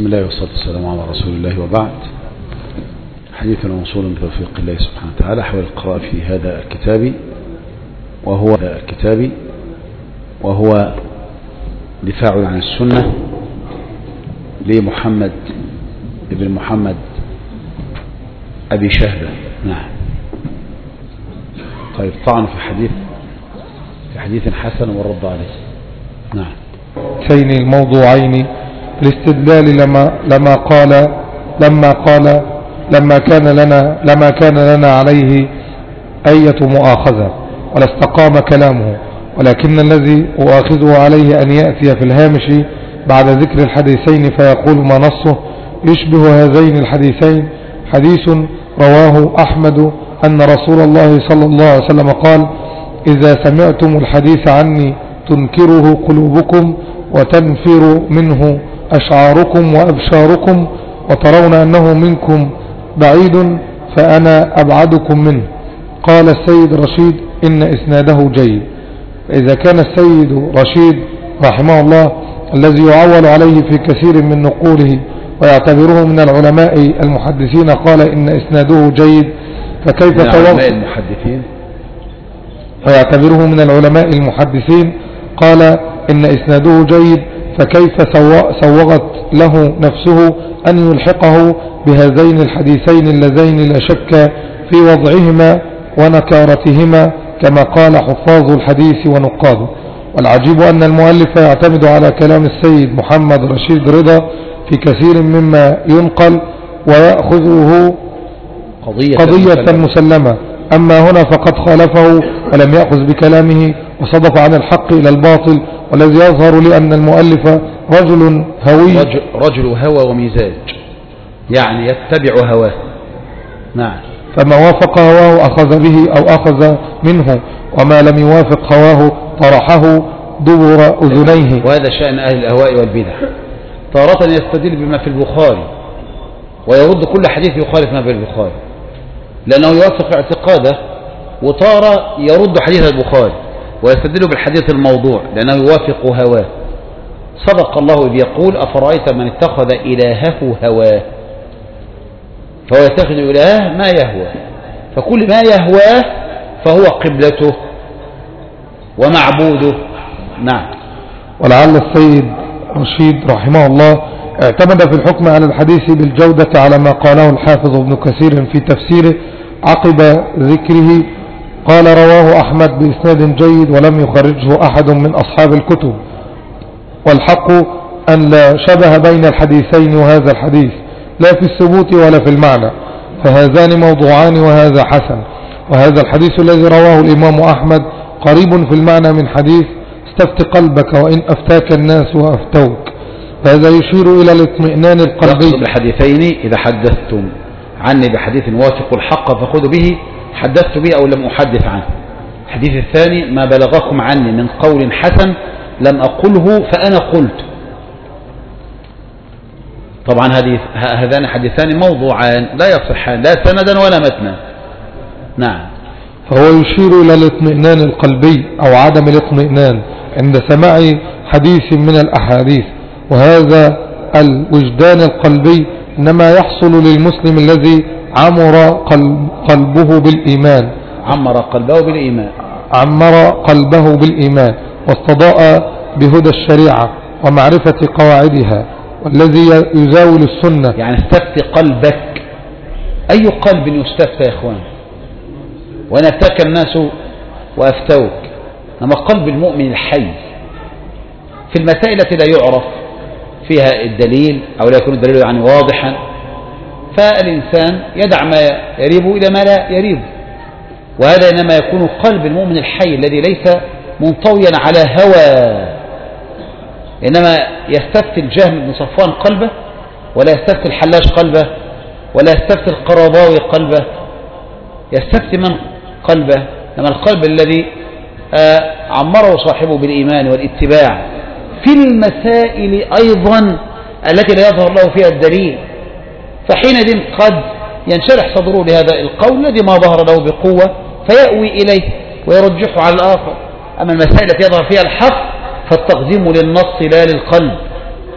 بسم الله والصلاة والسلام على رسول الله وبعد. حديثنا موصول بتوفيق الله سبحانه وتعالى حول القراءة في هذا الكتاب وهو دفاع عن السنة لمحمد ابن محمد أبي شهبة. نعم. طيب، طعن في حديث حسن والرد عليه. نعم. شين الموضوعين الاستدلال لما كان لنا عليه أية مؤاخذة ولا استقام كلامه، ولكن الذي أؤاخذه عليه أن يأتي في الهامش بعد ذكر الحديثين فيقول ما نصه يشبه هذين الحديثين. حديث رواه أحمد أن رسول الله صلى الله عليه وسلم قال: إذا سمعتم الحديث عني تنكره قلوبكم وتنفر منه أشعاركم وأبشاركم وترون أنه منكم بعيد فأنا أبعدكم منه. قال السيد رشيد: إن إسناده جيد. إذا كان السيد رشيد رحمه الله الذي يعول عليه في كثير من نقوله ويعتبره من العلماء المحدثين قال إن إسناده جيد، فكيف ويعتبره من العلماء المحدثين قال إن إسناده جيد، فكيف سوغت له نفسه أن يلحقه بهذين الحديثين اللذين لا شك في وضعهما ونكارتهما كما قال حفاظ الحديث ونقاده. والعجيب أن المؤلف يعتمد على كلام السيد محمد رشيد رضا في كثير مما ينقل ويأخذه قضية مسلمة، أما هنا فقد خالفه ولم يأخذ بكلامه وصدف عن الحق إلى الباطل. والذي يظهر لي أن المؤلف رجل هوى ومزاج، يعني يتبع هواه. نعم. فما وافق هواه أخذ به أو أخذ منه، وما لم يوافق هواه طرحه دبر أذنيه. وهذا شأن أهل الأهواء والبدع، تارة يستدل بما في البخاري ويرد كل حديث يخالف ما في البخاري لأنه يوافق اعتقاده، وتارة يرد حديث البخاري ويستدل بالحديث الموضوع لأنه يوافق هواه. صدق الله إذ يقول: أفرأيت من اتخذ إلهه هواه، فهو يتخذ إله ما يهوى، فكل ما يهواه فهو قبلته ومعبوده. نعم. ولعل السيد رشيد رحمه الله اعتمد في الحكم على الحديث بالجودة على ما قاله الحافظ ابن كثير في تفسيره عقب ذكره. قال: رواه أحمد بإسناد جيد ولم يخرجه أحد من أصحاب الكتب. والحق أن لا شبه بين الحديثين وهذا الحديث لا في الثبوت ولا في المعنى، فهذان موضوعان وهذا حسن. وهذا الحديث الذي رواه الإمام أحمد قريب في المعنى من حديث استفت قلبك وإن أفتاك الناس وأفتوك. هذا يشير إلى الاطمئنان القلبي. يقصد الحديثين: إذا حدثتم عني بحديث وافق الحق فخذوا به، حدثت به أو لم أحدث عنه. الحديث الثاني: ما بلغكم عني من قول حسن لم أقله فأنا قلت. طبعا هذان حديثان موضوعان لا يصحان لا سندا ولا متنا. نعم. فهو يشير إلى الاطمئنان القلبي أو عدم الاطمئنان عند سماع حديث من الأحاديث، وهذا الوجدان القلبي إنما يحصل للمسلم الذي عمر قلبه بالإيمان واستضاء بهدى الشريعة ومعرفة قواعدها، والذي يزاول السنة. يعني استفتي قلبك. أي قلب يستفتى يا إخوان؟ وأنا افتاك الناس وأفتوك. أما قلب المؤمن الحي في المسائل التي لا يعرف فيها الدليل أو لا يكون الدليل يعني واضحا، فالإنسان يدع ما يريبه إلى ما لا يريبه، وهذا إنما يكون قلب المؤمن الحي الذي ليس منطويا على هوى، إنما يستفتي الجهم بن صفوان قلبه، ولا يستفتي الحلاج قلبه، ولا يستفتي القرضاوي قلبه، يستفتي من قلبه؟ لما القلب الذي عمره صاحبه بالإيمان والاتباع في المسائل أيضا التي لا يظهر له فيها الدليل، فحينئذ قد ينشرح صدره لهذا القول الذي ما ظهر له بقوة فيأوي إليه ويرجحه على الآخر. أما المسائل التي يظهر فيها الحق فالتقديم للنص لا للقلب.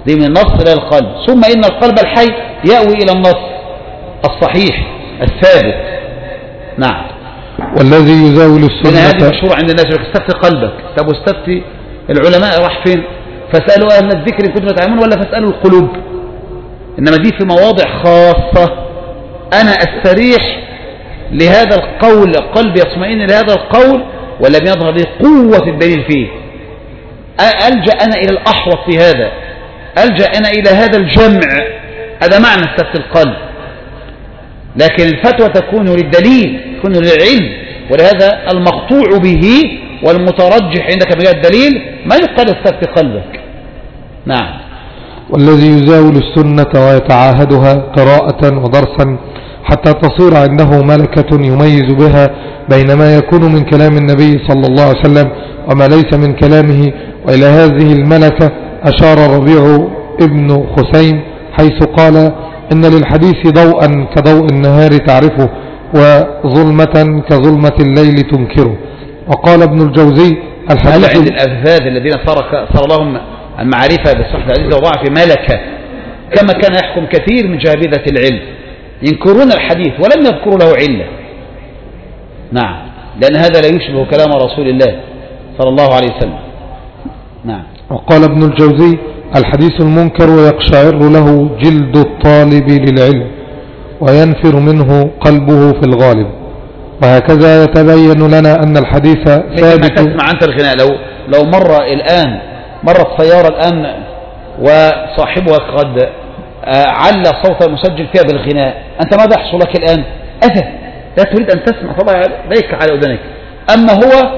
دي من النص إلى القلب. ثم إن القلب الحي يأوي إلى النص الصحيح الثابت. نعم. والذي يزاول السنة هذه مشهورة عند الناس، استفتي قلبك. طب واستفتي العلماء راح فين؟ فاسألوا أهل الذكر إن كنتم تعلمون، ولا فاسألوا القلوب؟ إنما دي في مواضع خاصة أنا أستريح لهذا القول، قلبي يطمئن لهذا القول ولم يظهر لي قوة الدليل فيه، ألجأ أنا إلى الأحوط في هذا، ألجأ أنا إلى هذا الجمع. هذا معنى استفتي القلب. لكن الفتوى تكون للدليل، تكون للعلم، ولهذا المقطوع به والمترجح عندك بهذا الدليل ما يقال استفتي قلبك. نعم. والذي يزاول السنة ويتعاهدها قراءة ودرسا حتى تصير عنده ملكة يميز بها بين ما يكون من كلام النبي صلى الله عليه وسلم وما ليس من كلامه. وإلى هذه الملكة أشار ربيع ابن خثيم حيث قال: إن للحديث ضوءا كضوء النهار تعرفه، وظلمة كظلمة الليل تنكره. وقال ابن الجوزي: الحديث عند الأفذاذ الذين صار لهم المعرفة بالصحة العزيزة وضعف ملكة، كما كان يحكم كثير من جهابذة العلم ينكرون الحديث ولم يذكروا له علة. نعم، لأن هذا لا يشبه كلام رسول الله صلى الله عليه وسلم. نعم. وقال ابن الجوزي: الحديث المنكر ويقشعر له جلد الطالب للعلم وينفر منه قلبه في الغالب. وهكذا يتبين لنا أن الحديث ثابت. تسمع أنت الغناء، لو مرت سيارة الآن وصاحبها قد علّ صوت المسجل فيها بالغناء، أنت ماذا يحصل لك الآن؟ أذى، لا تريد أن تسمع، طبعا ذيك على أذنك. أما هو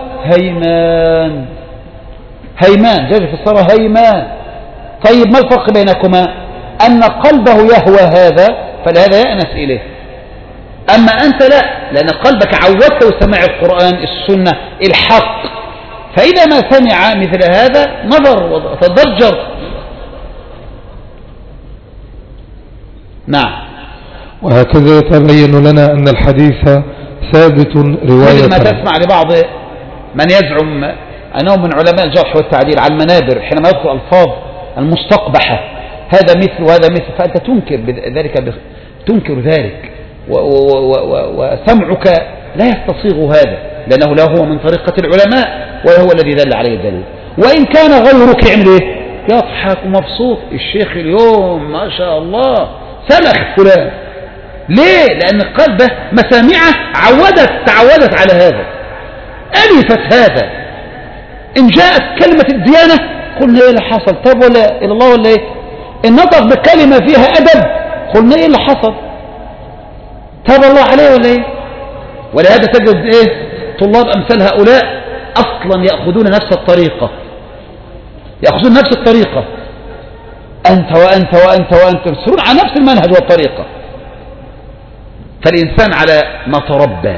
هيمان جاء في الصلاة هيمان. طيب ما الفرق بينكما؟ أن قلبه يهوى هذا فلهذا يأنس إليه، أما أنت لا، لأن قلبك عودته سماع القرآن السنة الحق، فإذا ما سمع مثل هذا نظر وتضجر. نعم. وهكذا يتبين لنا أن الحديث ثابت رواية. كل ما تسمع لبعض من يزعم أنه من علماء الجرح والتعديل على المنابر حينما يذكر ألفاظ المستقبحة، هذا مثل وهذا مثل، فأنت تنكر ذلك وسمعك لا يستصيغ هذا، لأنه لا هو من طريقة العلماء ولا هو الذي دل عليه الدليل. وإن كان غيرك يعمل ايه؟ يضحك ومبسوط، الشيخ اليوم ما شاء الله سلخ فلان. ليه؟ لأن قلبه مسامعه تعودت على هذا، ألفت هذا. إن جاءت كلمة الديانة قلنا ايه اللي حصل؟ طب ولا إلى الله ولا ايه؟ إن نطق بكلمة فيها أدب قلنا ايه اللي حصل؟ تاب الله عليه ولا ايه؟ ولهذا تجد ايه طلاب أمثال هؤلاء أصلا يأخذون نفس الطريقة، أنت وأنت وأنت وأنت يسرون على نفس المنهج والطريقة. فالإنسان على ما تربى،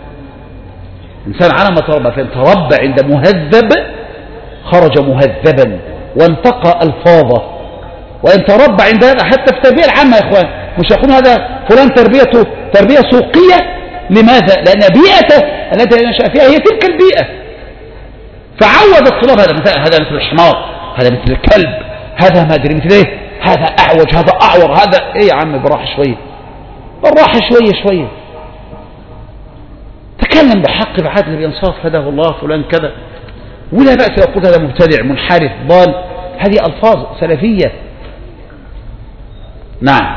فإن تربى عند مهذب خرج مهذبا وانتقى ألفاظه، وإن تربى عند هذا حتى في التربية العامة يا إخوان، مش يقول هذا فلان تربيته تربية سوقية. لماذا؟ لأن بيئته التي نشأ فيها هي تلك البيئة، فعود الطلاب هذا مثل الحمار، هذا مثل الكلب، هذا ما أدري مثل ايه، هذا أعوج، هذا أعور، هذا ايه يا عم بالراحة شوية، تكلم بحق بعدل بإنصاف، هداه الله فلان كذا، ولا بأس يقول هذا مبتدع منحرف ضال، هذه ألفاظ سلفية. نعم.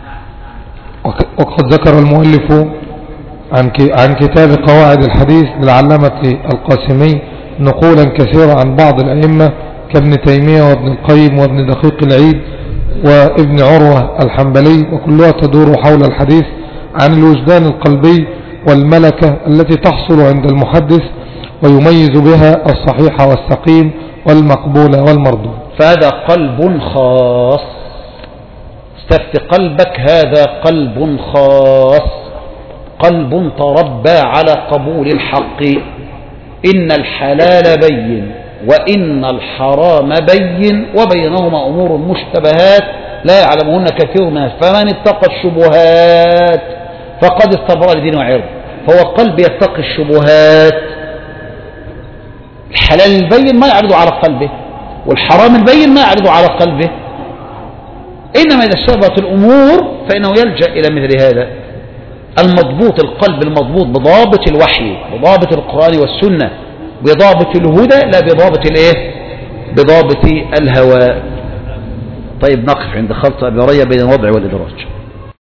وقد ذكر المؤلف عن كتاب قواعد الحديث للعلامة القاسمي نقولا كثيرة عن بعض الأئمة كابن تيمية وابن القيم وابن دقيق العيد وابن عروة الحنبلي، وكلها تدور حول الحديث عن الوجدان القلبي والملكة التي تحصل عند المحدث ويميز بها الصحيح والسقيم والمقبول والمردود. فهذا قلب خاص، استفت قلبك، هذا قلب خاص، قلب تربى على قبول الحق. إن الحلال بين وإن الحرام بين وبينهما أمور مشتبهات لا يعلمهن كثير من الناس، فمن اتقى الشبهات فقد استبرأ لدينه وعرضه. فهو قلب يتقي الشبهات، الحلال البين ما يعرض على قلبه، والحرام البين ما يعرض على قلبه، إنما إذا اشتبهت الأمور فإنه يلجأ إلى مثل هذا المضبوط، القلب المضبوط بضابط الوحي، بضابط القرآن والسنة، بضابط الهدى، لا بضابط الايه، بضابط الهوى. طيب نقف عند خلط أبي ريا بين الوضع والإدراج.